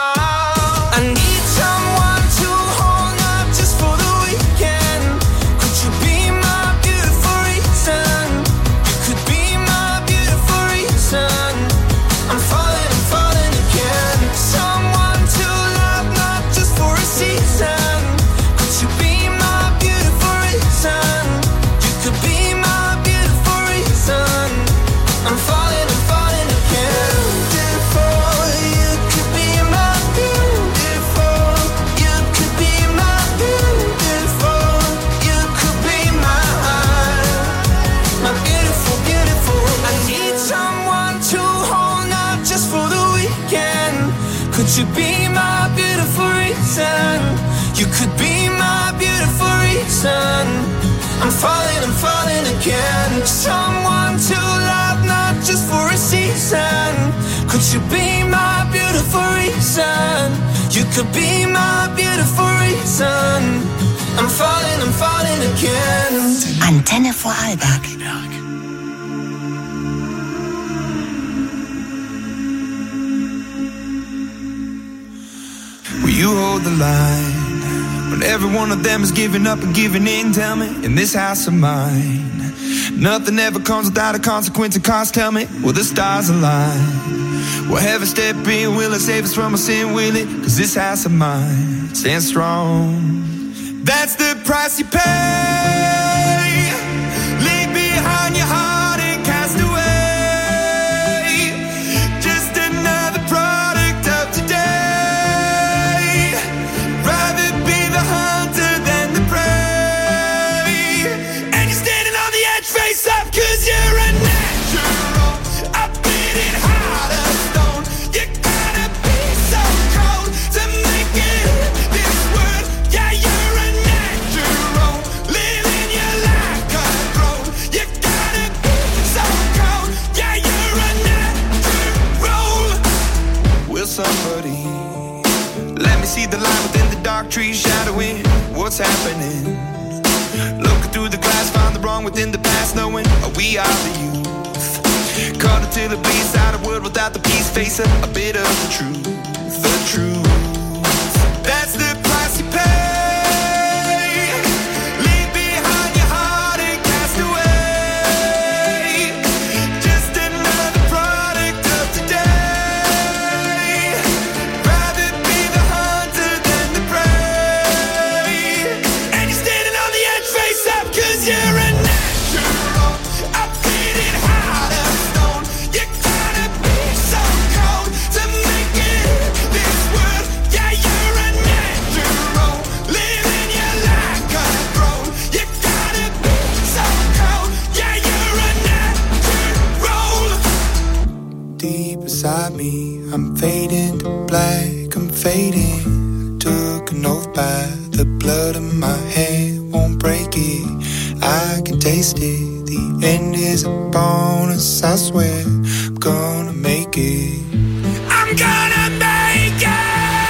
I need someone to hold, not just for the weekend. Could you be my beautiful reason? You could be my beautiful reason. I'm falling, I'm falling again. Someone to love, not just for a season. Could you be my beautiful reason? You could be my beautiful reason. I'm falling, I'm falling again. Beautiful, you could be my beautiful. You could be my beautiful. You could be my my beautiful, beautiful. I need someone to hold, not just for the weekend. Could you be my beautiful reason? You could be my beautiful reason. I'm falling, I'm falling again. Someone to love, not just for a season. Could you be my beautiful reason? You could be my beautiful reason. I'm falling, I'm falling again. Antenne Vorarlberg. Will you hold the line when every one of them is giving up and giving in? Tell me, in this house of mine, nothing ever comes without a consequence and cost. Tell me, will the stars align? Will heaven step in? Will it save us from our sin? Will it? Cause this house of mine stands strong. That's the price you pay. Leave behind your heart and cast away. Just another product of today. Rather be the hunter than the prey. And you're standing on the edge, face up, cause you're a natural. I beat it hard as stone. You gotta be so cold to make it in this world. Yeah, you're a natural. Living your life control. You gotta be so cold. Yeah, you're a natural. Will somebody let me see the light within the dark trees shadowing what's happening? Looking through the glass, find the wrong within the past, knowing we are the youth. Caught until it bleeds out a world without the peace, face a, a bit of the truth, the truth. That's the price you pay. Leave behind your heart and cast away. Just another product of today. Rather be the hunter than the prey. And you're standing on the edge, face up, cause you're a natural. I beat it hard as stone. You gotta be so cold to make it in this world. Yeah, you're a natural. Living your life control. You gotta be so cold. Yeah, you're a natural. Deep beside me, I'm fading to black. I'm fading. Took an oath by the blood in my head. Won't break it. I can taste it. The end is a bonus. I swear I'm gonna make it. I'm gonna make it.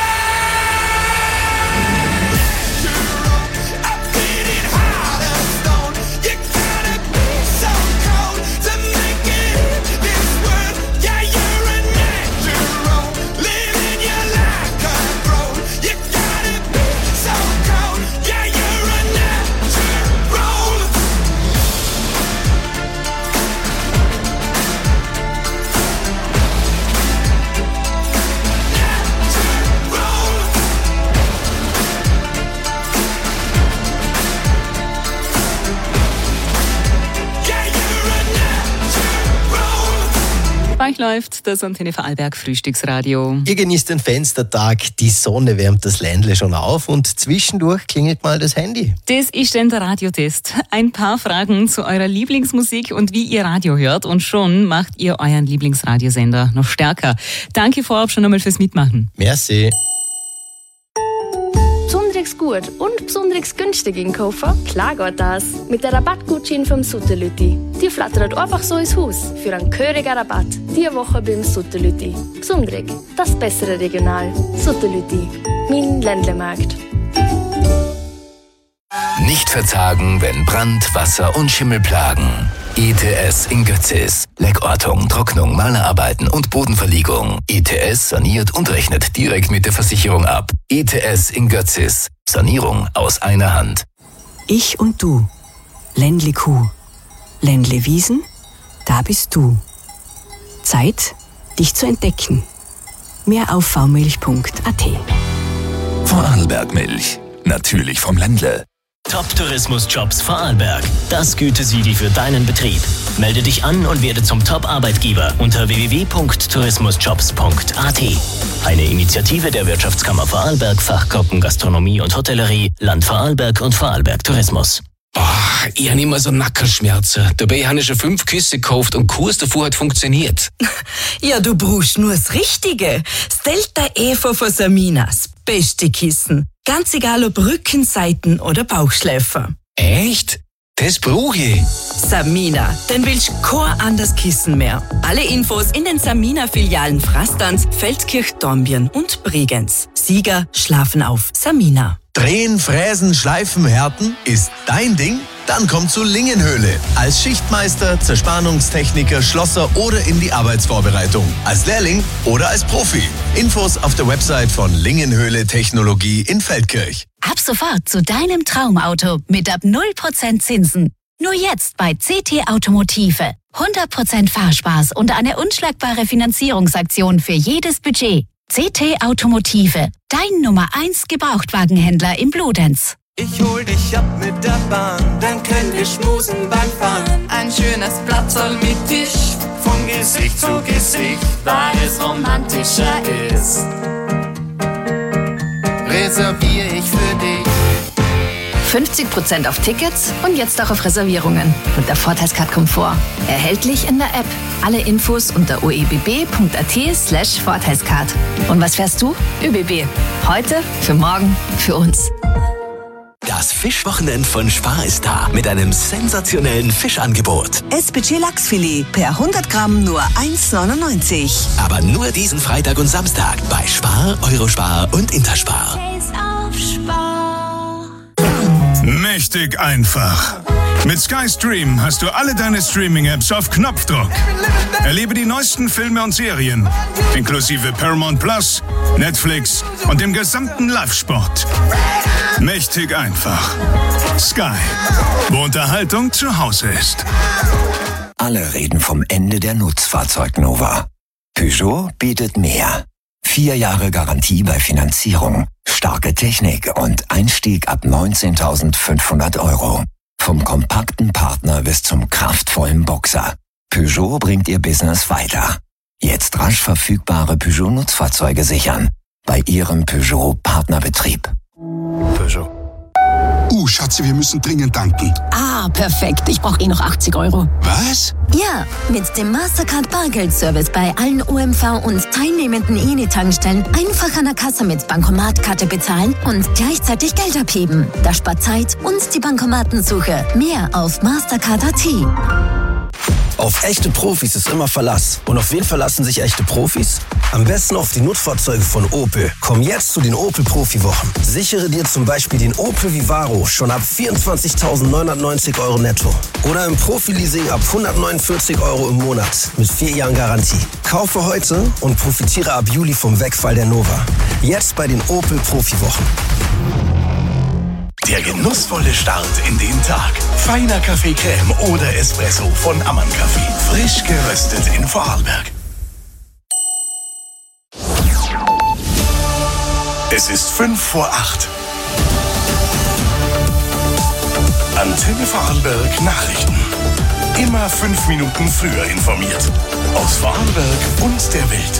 Euch läuft das Antenne Vorarlberg Frühstücksradio. Ihr genießt den Fenstertag, die Sonne wärmt das Ländle schon auf und zwischendurch klingelt mal das Handy. Das ist dann der Radiotest. Ein paar Fragen zu eurer Lieblingsmusik und wie ihr Radio hört und schon macht ihr euren Lieblingsradiosender noch stärker. Danke vorab schon einmal fürs Mitmachen. Merci. Besonders gut und besonders günstig einkaufen? Klar geht das. Mit der Rabattgutschein vom Sutterlütti. Die flattert einfach so ins Haus für einen gehörigen Rabatt. Diese Woche beim Sutterlütti. Besonders, das bessere Regional. Sutterlütti. Mein Ländlemarkt. Nicht verzagen, wenn Brand, Wasser und Schimmel plagen. I T S in Götzis. Leckortung, Trocknung, Malerarbeiten und Bodenverlegung. I T S saniert und rechnet direkt mit der Versicherung ab. I T S in Götzis. Sanierung aus einer Hand. Ich und du. Ländle Kuh. Ländle Wiesen. Da bist du. Zeit, dich zu entdecken. Mehr auf v milch punkt a t. Vorarlberg Milch. Natürlich vom Ländle. Top-Tourismus-Jobs Vorarlberg. Das Gütesiegel für deinen Betrieb. Melde dich an und werde zum Top-Arbeitgeber unter w w w punkt tourismusjobs punkt a t. Eine Initiative der Wirtschaftskammer Vorarlberg, Fachgruppen Gastronomie und Hotellerie, Land Vorarlberg und Vorarlberg Tourismus. Oh, ich habe immer so Nackenschmerzen. Dabei habe ich schon fünf Küsse gekauft und Kurs davor hat funktioniert. Ja, du brauchst nur das Richtige. Das Delta Evo von Samina. Das beste Kissen. Ganz egal ob Rücken, Seiten oder Bauchschläfer. Echt? Das brauche ich. Samina, dann willst du kein anderes Kissen mehr. Alle Infos in den Samina-Filialen Frastanz, Feldkirch, Dornbirn und Bregenz. Sieger schlafen auf Samina. Drehen, Fräsen, Schleifen, Härten ist dein Ding? Dann komm zu Lingenhöhle. Als Schichtmeister, Zerspannungstechniker, Schlosser oder in die Arbeitsvorbereitung. Als Lehrling oder als Profi. Infos auf der Website von Lingenhöhle Technologie in Feldkirch. Ab sofort zu deinem Traumauto mit ab null Prozent Zinsen. Nur jetzt bei C T Automotive. hundert Prozent Fahrspaß und eine unschlagbare Finanzierungsaktion für jedes Budget. C T Automotive, dein Nummer eins Gebrauchtwagenhändler im Bludenz. Ich hol dich ab mit der Bahn, dann können wir schmusen beim Fahren. Ein schönes Platzl mit Tisch, von Gesicht zu Gesicht, weil es romantischer ist. Reserviere ich für dich. fünfzig Prozent auf Tickets und jetzt auch auf Reservierungen. Und der Vorteilscard Komfort. Erhältlich in der App. Alle Infos unter o e b b punkt a t slash Vorteilscard. Und was fährst du? ÖBB. Heute, für morgen, für uns. Das Fischwochenend von Spar ist da mit einem sensationellen Fischangebot. S B C Lachsfilet per hundert Gramm nur eins neunundneunzig. Aber nur diesen Freitag und Samstag bei Spar, Eurospar und Interspar. Mächtig einfach. Mit Sky Stream hast du alle deine Streaming-Apps auf Knopfdruck. Erlebe die neuesten Filme und Serien, inklusive Paramount Plus, Netflix und dem gesamten Live-Sport. Mächtig einfach. Sky, wo Unterhaltung zu Hause ist. Alle reden vom Ende der Nutzfahrzeugnova. Peugeot bietet mehr. Vier Jahre Garantie bei Finanzierung, starke Technik und Einstieg ab neunzehntausendfünfhundert Euro. Vom kompakten Partner bis zum kraftvollen Boxer. Peugeot bringt Ihr Business weiter. Jetzt rasch verfügbare Peugeot-Nutzfahrzeuge sichern. Bei Ihrem Peugeot-Partnerbetrieb. Peugeot. Uh, Schatzi, wir müssen dringend tanken. Ah, perfekt. Ich brauche eh noch achtzig Euro. Was? Ja, mit dem Mastercard Bargeldservice bei allen O M V und teilnehmenden I N E-Tankstellen einfach an der Kasse mit Bankomatkarte bezahlen und gleichzeitig Geld abheben. Das spart Zeit und die Bankomatensuche. Mehr auf mastercard punkt a t. Auf echte Profis ist immer Verlass. Und auf wen verlassen sich echte Profis? Am besten auf die Nutzfahrzeuge von Opel. Komm jetzt zu den Opel Profi-Wochen. Sichere dir zum Beispiel den Opel Vivaro schon ab vierundzwanzigtausendneunhundertneunzig Euro netto. Oder im Profi-Leasing ab hundertneunundvierzig Euro im Monat mit vier Jahren Garantie. Kaufe heute und profitiere ab Juli vom Wegfall der Nova. Jetzt bei den Opel Profi-Wochen. Der genussvolle Start in den Tag. Feiner Kaffee-Creme oder Espresso von Ammann Kaffee. Frisch geröstet in Vorarlberg. Es ist fünf vor acht. Antenne Vorarlberg Nachrichten. Immer fünf Minuten früher informiert. Aus Vorarlberg und der Welt.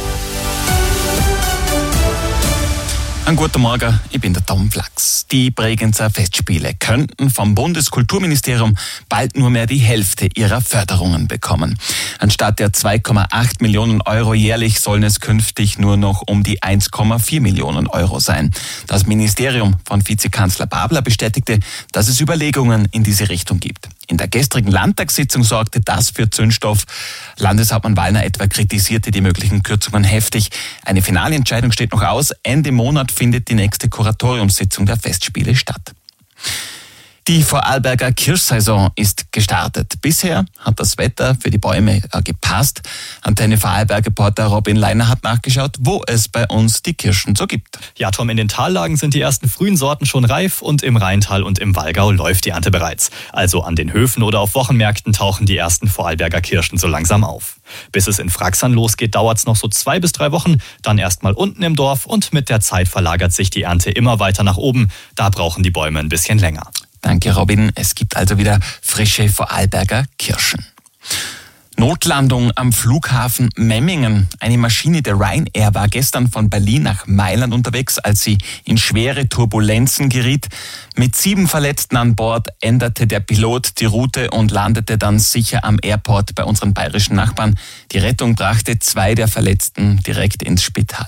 Einen guten Morgen, ich bin der Tom Flachs. Die Bregenzer Festspiele könnten vom Bundeskulturministerium bald nur mehr die Hälfte ihrer Förderungen bekommen. Anstatt der zwei Komma acht Millionen Euro jährlich sollen es künftig nur noch um die eins Komma vier Millionen Euro sein. Das Ministerium von Vizekanzler Babler bestätigte, dass es Überlegungen in diese Richtung gibt. In der gestrigen Landtagssitzung sorgte das für Zündstoff. Landeshauptmann Wallner etwa kritisierte die möglichen Kürzungen heftig. Eine finale Entscheidung steht noch aus. Ende Monat findet die nächste Kuratoriumssitzung der Festspiele statt. Die Vorarlberger Kirschsaison ist gestartet. Bisher hat das Wetter für die Bäume gepasst. Antenne Vorarlberg-Reporter Robin Leiner hat nachgeschaut, wo es bei uns die Kirschen so gibt. Ja, Tom, in den Tallagen sind die ersten frühen Sorten schon reif und im Rheintal und im Wallgau läuft die Ernte bereits. Also an den Höfen oder auf Wochenmärkten tauchen die ersten Vorarlberger Kirschen so langsam auf. Bis es in Fraxern losgeht, dauert es noch so zwei bis drei Wochen, dann erstmal unten im Dorf und mit der Zeit verlagert sich die Ernte immer weiter nach oben. Da brauchen die Bäume ein bisschen länger. Danke, Robin. Es gibt also wieder frische Vorarlberger Kirschen. Notlandung am Flughafen Memmingen. Eine Maschine der Ryanair war gestern von Berlin nach Mailand unterwegs, als sie in schwere Turbulenzen geriet. Mit sieben Verletzten an Bord änderte der Pilot die Route und landete dann sicher am Airport bei unseren bayerischen Nachbarn. Die Rettung brachte zwei der Verletzten direkt ins Spital.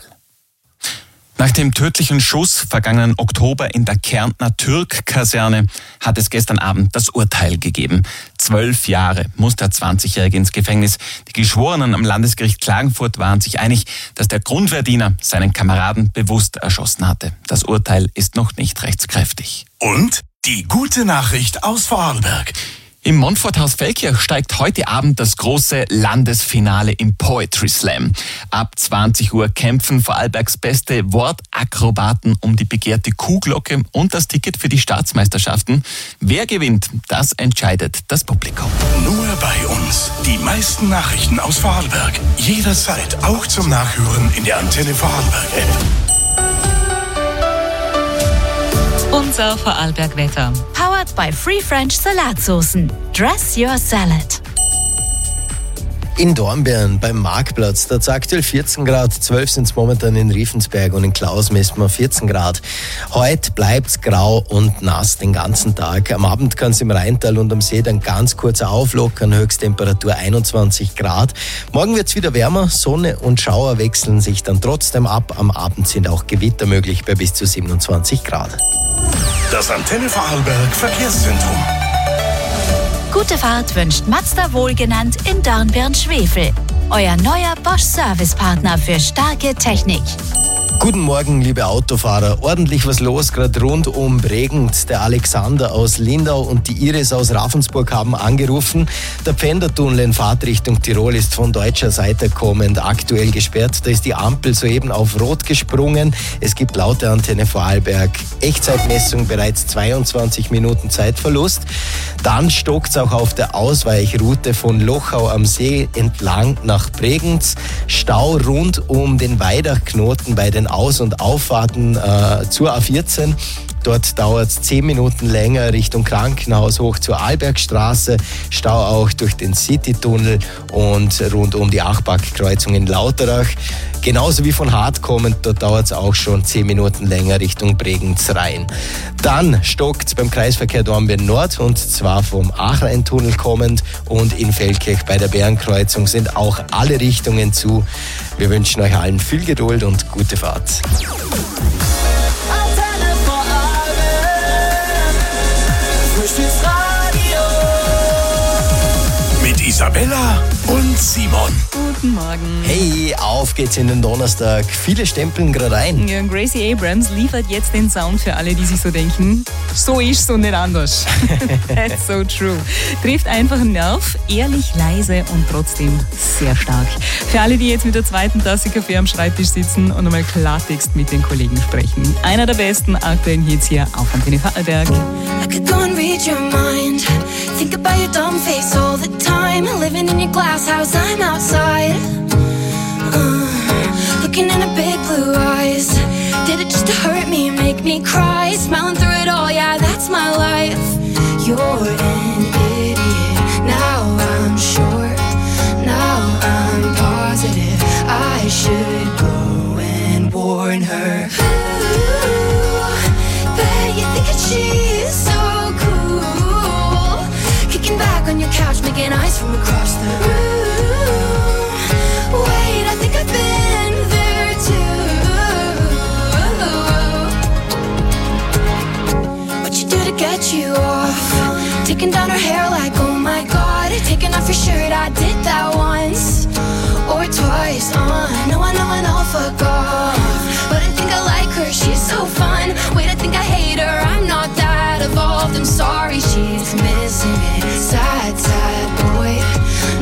Nach dem tödlichen Schuss vergangenen Oktober in der Kärntner Türk-Kaserne hat es gestern Abend das Urteil gegeben. Zwölf Jahre muss der zwanzigjährige ins Gefängnis. Die Geschworenen am Landesgericht Klagenfurt waren sich einig, dass der Grundwehrdiener seinen Kameraden bewusst erschossen hatte. Das Urteil ist noch nicht rechtskräftig. Und die gute Nachricht aus Vorarlberg. Im Montforthaus Feldkirch steigt heute Abend das große Landesfinale im Poetry Slam. Ab zwanzig Uhr kämpfen Vorarlbergs beste Wortakrobaten um die begehrte Kuhglocke und das Ticket für die Staatsmeisterschaften. Wer gewinnt, das entscheidet das Publikum. Nur bei uns. Die meisten Nachrichten aus Vorarlberg. Jederzeit auch zum Nachhören in der Antenne Vorarlberg-App. Unser Vorarlberg-Wetter. Powered by Free French Salatsoßen. Dress your salad. In Dornbirn beim Marktplatz, da hat es aktuell vierzehn Grad, zwölf sind es momentan in Riefensberg und in Klaus messen wir vierzehn Grad. Heute bleibt es grau und nass den ganzen Tag. Am Abend kann es im Rheintal und am See dann ganz kurz auflockern, Höchsttemperatur einundzwanzig Grad. Morgen wird es wieder wärmer, Sonne und Schauer wechseln sich dann trotzdem ab. Am Abend sind auch Gewitter möglich bei bis zu siebenundzwanzig Grad. Das Antenne Vorarlberg Verkehrszentrum. Gute Fahrt wünscht Mazda wohlgenannt in Dornbirn-Schwefel. Euer neuer Bosch-Service-Partner für starke Technik. Guten Morgen, liebe Autofahrer. Ordentlich was los, gerade rund um Bregenz. Der Alexander aus Lindau und die Iris aus Ravensburg haben angerufen. Der Pfändertunnel in Fahrtrichtung Tirol ist von deutscher Seite kommend aktuell gesperrt. Da ist die Ampel soeben auf Rot gesprungen. Es gibt laut der Antenne Vorarlberg Echtzeitmessung bereits zweiundzwanzig Minuten Zeitverlust. Dann stockt es auch auf der Ausweichroute von Lochau am See entlang nach Bregenz. Stau rund um den Weidachknoten bei den Aus- und Auffahrten äh, zur A vierzehn. Dort dauert es zehn Minuten länger Richtung Krankenhaus hoch zur Arlbergstraße. Stau auch durch den Citytunnel und rund um die Achbackkreuzung in Lauterach. Genauso wie von Hart kommend, dort dauert es auch schon zehn Minuten länger Richtung Bregenz-Rhein. Dann stockt es beim Kreisverkehr Dornbirn Nord und zwar vom Achreintunnel kommend und in Feldkirch bei der Bärenkreuzung sind auch alle Richtungen zu. Wir wünschen euch allen viel Geduld und gute Fahrt. Mit Isabella und Simon. Guten Morgen. Hey, auf geht's in den Donnerstag. Viele stempeln gerade ein. Ja, Gracie Abrams liefert jetzt den Sound für alle, die sich so denken, so ist's und nicht anders. That's so true. Trifft einfach einen Nerv, ehrlich, leise und trotzdem sehr stark. Für alle, die jetzt mit der zweiten Tasse Kaffee am Schreibtisch sitzen und einmal Klartext mit den Kollegen sprechen. Einer der besten aktuellen Hits hier auf Antenne Vorarlberg. I could go and read your mind. Think about your dumb face all the time. Living in your glass house, I'm outside. Uh, looking in her big blue eyes. Did it just to hurt me, make me cry? Smiling through it all, yeah, that's my life. You're an idiot. Now I'm sure. Now I'm positive. I should go and warn her. Ooh, bet you think that she's so cool. Kicking back on your couch, making eyes from across the room. Wait, I think I've been there too. What you do to get you off? Taking down her hair like, oh my god. Taking off your shirt, I did that once or twice.